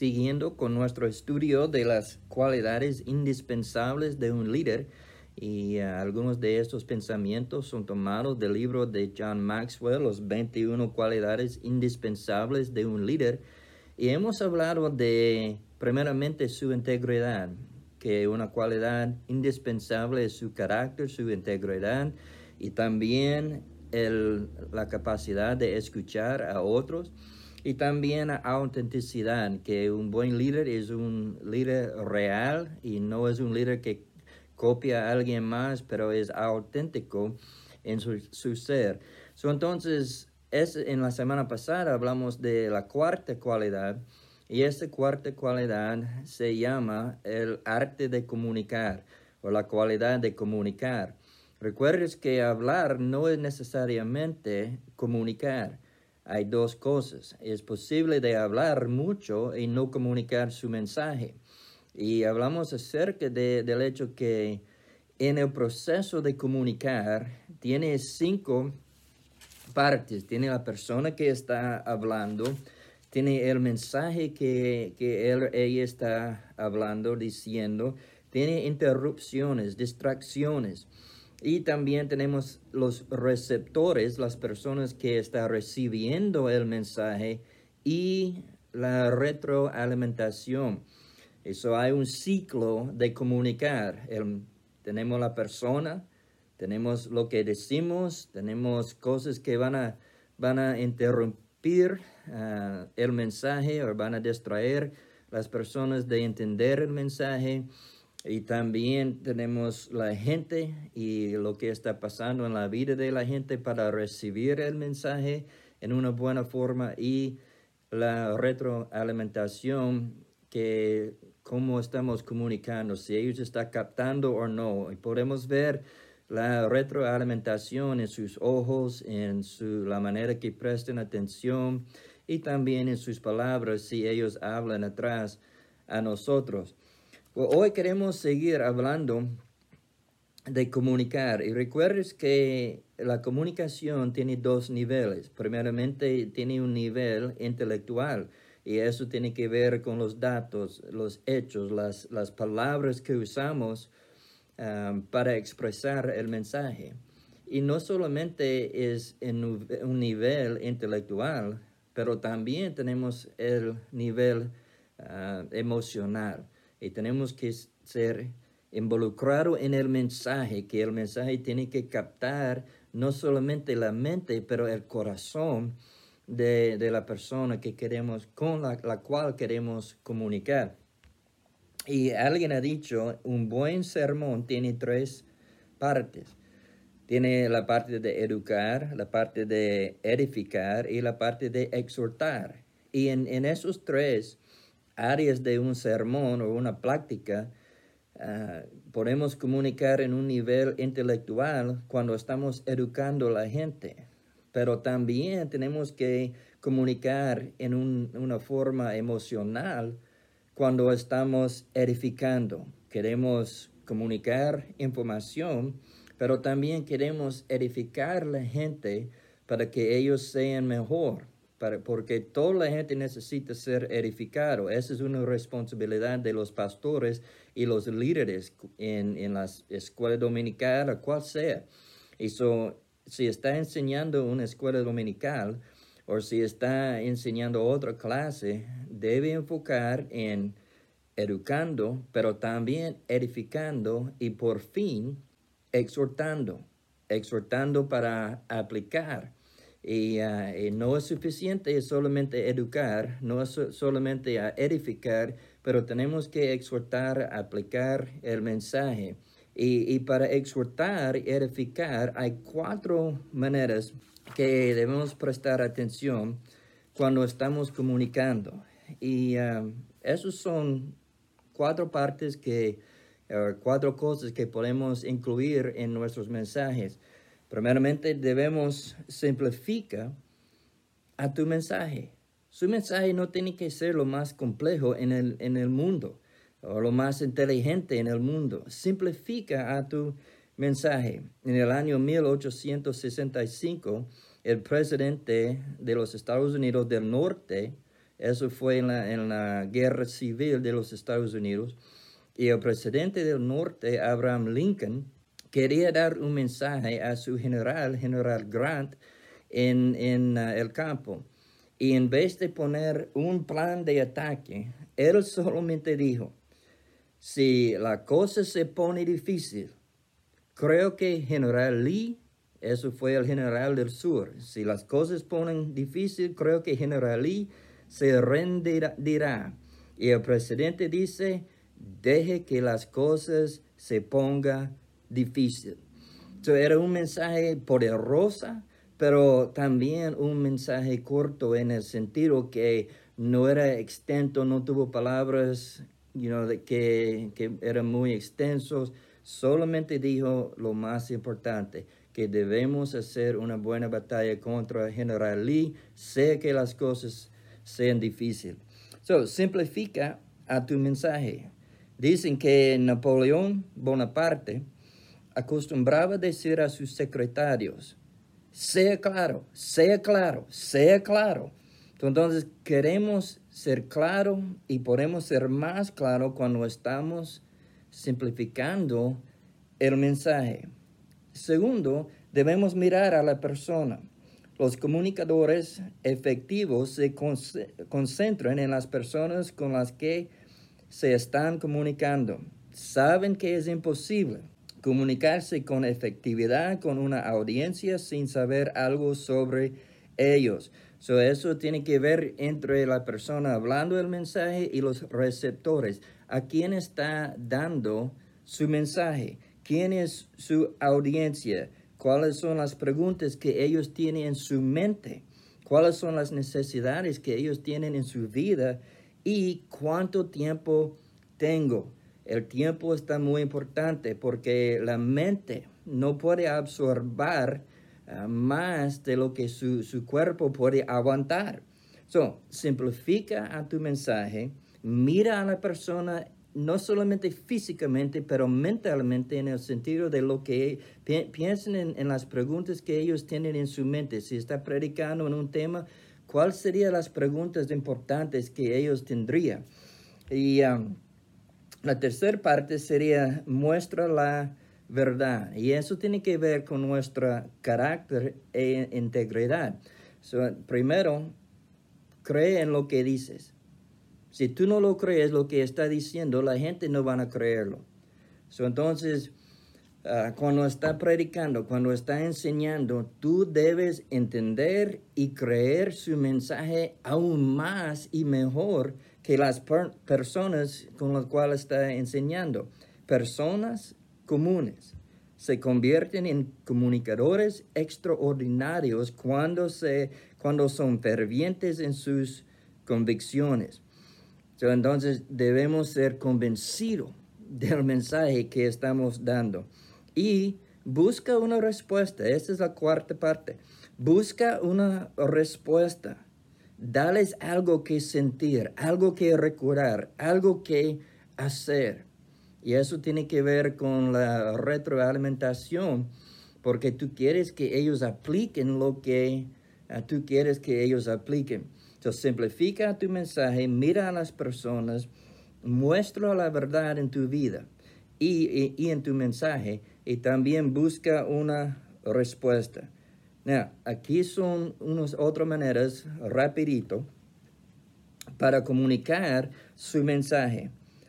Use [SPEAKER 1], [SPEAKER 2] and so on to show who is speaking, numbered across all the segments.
[SPEAKER 1] siguiendo con nuestro estudio de las cualidades indispensables de un líder y algunos de estos pensamientos son tomados del libro de John Maxwell, Los 21 cualidades indispensables de un líder. Y hemos hablado de, primeramente, su integridad, que una cualidad indispensable es su carácter, su integridad, y también la capacidad de escuchar a otros, y también la autenticidad, que un buen líder es un líder real y no es un líder que copia a alguien más, pero es auténtico en su ser. Entonces, en la semana pasada hablamos de la cuarta cualidad, y esta cuarta cualidad se llama el arte de comunicar o la cualidad de comunicar. Recuerdes que hablar no es necesariamente comunicar. Hay dos cosas. Es posible de hablar mucho y no comunicar su mensaje. Y hablamos acerca del hecho que en el proceso de comunicar tiene 5 partes. Tiene la persona que está hablando, tiene el mensaje que ella está hablando, diciendo, tiene interrupciones, distracciones. Y también tenemos los receptores, las personas que están recibiendo el mensaje, y la retroalimentación. Eso hay un ciclo de comunicar. Tenemos la persona, tenemos lo que decimos, tenemos cosas que van a interrumpir el mensaje o van a distraer las personas de entender el mensaje. Y también tenemos la gente y lo que está pasando en la vida de la gente para recibir el mensaje en una buena forma, y la retroalimentación, que cómo estamos comunicando, si ellos están captando o no. Y podemos ver la retroalimentación en sus ojos, en la manera que prestan atención, y también en sus palabras si ellos hablan atrás a nosotros. Hoy queremos seguir hablando de comunicar, y recuerdes que la comunicación tiene 2 niveles. Primeramente tiene un nivel intelectual, y eso tiene que ver con los datos, los hechos, las palabras que usamos para expresar el mensaje. Y no solamente es en un nivel intelectual, pero también tenemos el nivel emocional. Y tenemos que ser involucrados en el mensaje, que el mensaje tiene que captar no solamente la mente, pero el corazón de la persona que queremos, con la cual queremos comunicar. Y alguien ha dicho, un buen sermón tiene 3 partes. Tiene la parte de educar, la parte de edificar y la parte de exhortar. Y en esos 3 áreas de un sermón o una plática, podemos comunicar en un nivel intelectual cuando estamos educando a la gente. Pero también tenemos que comunicar en una forma emocional cuando estamos edificando. Queremos comunicar información, pero también queremos edificar a la gente para que ellos sean mejor, porque toda la gente necesita ser edificado. Esa es una responsabilidad de los pastores y los líderes en la escuela dominical o cual sea. Y si está enseñando una escuela dominical, o si está enseñando otra clase, debe enfocar en educando, pero también edificando, y por fin exhortando para aplicar. Y no es suficiente solamente educar, no es solamente edificar, pero tenemos que exhortar, aplicar el mensaje. Y para exhortar y edificar hay 4 maneras que debemos prestar atención cuando estamos comunicando. Y esos son 4 partes 4 cosas que podemos incluir en nuestros mensajes. Primeramente, debemos simplificar a tu mensaje. Su mensaje no tiene que ser lo más complejo en el mundo o lo más inteligente en el mundo. Simplifica a tu mensaje. En el año 1865, el presidente de los Estados Unidos del Norte, Eso fue en la Guerra Civil de los Estados Unidos. Y el presidente del norte, Abraham Lincoln, quería dar un mensaje a su general Grant, en el campo. Y en vez de poner un plan de ataque, él solamente dijo, si la cosa se pone difícil, creo que General Lee, eso fue el general del sur, si las cosas ponen difícil, creo que General Lee se rendirá. Y el presidente dice, deje que las cosas se pongan difícil. Entonces, era un mensaje poderoso, pero también un mensaje corto en el sentido que no era extenso, no tuvo palabras que eran muy extensos. Solamente dijo lo más importante, que debemos hacer una buena batalla contra General Lee, sea que las cosas sean difíciles. So, simplifica a tu mensaje. Dicen que Napoleón Bonaparte acostumbraba a decir a sus secretarios, sea claro, sea claro, sea claro. Entonces queremos ser claro y podemos ser más claro cuando estamos simplificando el mensaje. Segundo, debemos mirar a la persona. Los comunicadores efectivos se concentran en las personas con las que se están comunicando. Saben que es imposible comunicarse con efectividad con una audiencia sin saber algo sobre ellos. Eso tiene que ver entre la persona hablando el mensaje y los receptores. ¿A quién está dando su mensaje? ¿Quién es su audiencia? ¿Cuáles son las preguntas que ellos tienen en su mente? ¿Cuáles son las necesidades que ellos tienen en su vida? ¿Y cuánto tiempo tengo? El tiempo está muy importante porque la mente no puede absorber más de lo que su cuerpo puede aguantar. Simplifica a tu mensaje, mira a la persona no solamente físicamente, pero mentalmente en el sentido de lo que piensen en las preguntas que ellos tienen en su mente. Si está predicando en un tema, ¿cuáles serían las preguntas importantes que ellos tendrían? Y la tercera parte sería muestra la verdad. Y eso tiene que ver con nuestro carácter e integridad. Primero, cree en lo que dices. Si tú no lo crees, lo que está diciendo, la gente no van a creerlo. Entonces, cuando está predicando, cuando está enseñando, tú debes entender y creer su mensaje aún más y mejor que las personas con las cuales está enseñando. Personas comunes se convierten en comunicadores extraordinarios cuando son fervientes en sus convicciones. Entonces debemos ser convencidos del mensaje que estamos dando. Y busca una respuesta. Esta es la cuarta parte. Busca una respuesta. Dales algo que sentir, algo que recordar, algo que hacer. Y eso tiene que ver con la retroalimentación, porque tú quieres que ellos apliquen lo que tú quieres que ellos apliquen. Entonces, simplifica tu mensaje, mira a las personas, muestra la verdad en tu vida y en tu mensaje, y también busca una respuesta. Now, aquí son unas otras maneras, rapidito, para comunicar su mensaje.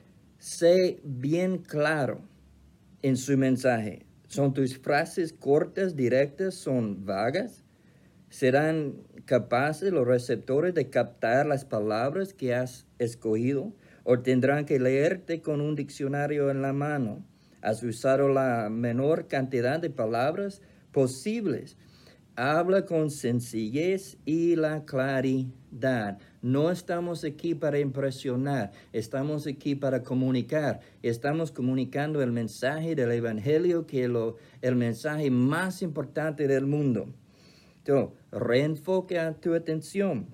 [SPEAKER 1] Sé bien claro en su mensaje. ¿Son tus frases cortas, directas, son vagas? ¿Serán capaces los receptores de captar las palabras que has escogido? ¿O tendrán que leerte con un diccionario en la mano? ¿Has usado la menor cantidad de palabras posibles? Habla con sencillez y la claridad. No estamos aquí para impresionar, estamos aquí para comunicar. Estamos comunicando el mensaje del Evangelio, que es el mensaje más importante del mundo. Entonces, reenfoca tu atención.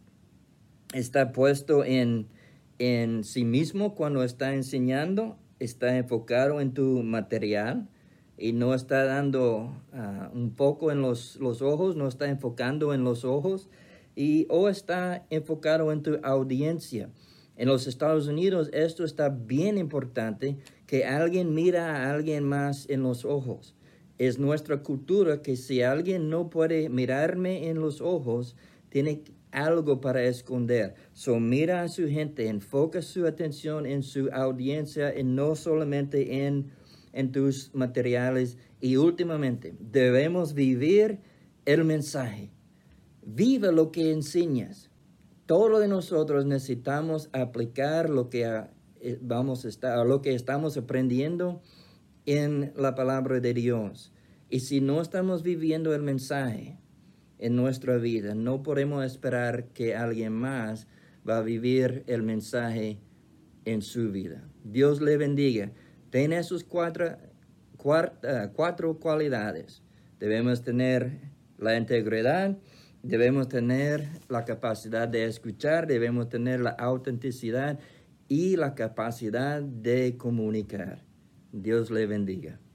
[SPEAKER 1] Está puesto en sí mismo cuando está enseñando, está enfocado en tu material y no está dando un poco en los ojos, no está enfocando en los ojos. o está enfocado en tu audiencia. En los Estados Unidos esto está bien importante, que alguien mira a alguien más en los ojos. Es nuestra cultura que si alguien no puede mirarme en los ojos, tiene algo para esconder. So mira a su gente, enfoca su atención en su audiencia y no solamente en tus materiales. Y últimamente, debemos vivir el mensaje. Viva lo que enseñas. Todos de nosotros necesitamos aplicar lo que lo que estamos aprendiendo en la palabra de Dios. Y si no estamos viviendo el mensaje en nuestra vida, no podemos esperar que alguien más va a vivir el mensaje en su vida. Dios le bendiga. Ten esos cuatro cualidades. Debemos tener la integridad, debemos tener la capacidad de escuchar, debemos tener la autenticidad y la capacidad de comunicar. Dios le bendiga.